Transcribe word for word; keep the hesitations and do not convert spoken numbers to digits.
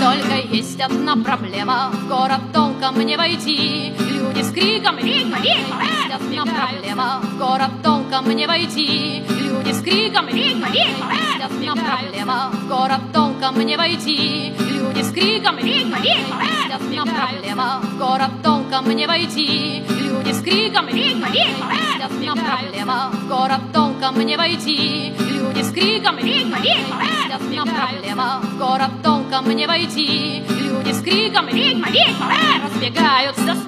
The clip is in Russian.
Только есть одна проблема, в город толком не войти. Люди с криком «Ведьма! Ведьма!» Есть одна проблема, в город толком не войти. Люди с криком «Ведьма! Ведьма!» Есть одна проблема, в город толком не войти. Люди с криком «Ведьма! Ведьма!» Есть одна проблема, в город толком не войти. Люди с криком «Ведьма! Ведьма!» Есть одна проблема, в город толком не войти. Люди с криком «Ведьма! Ведьма!» Есть одна проблема, в город толком не войти. Люди с криком «Ведьма! Ведьма!» разбегаются.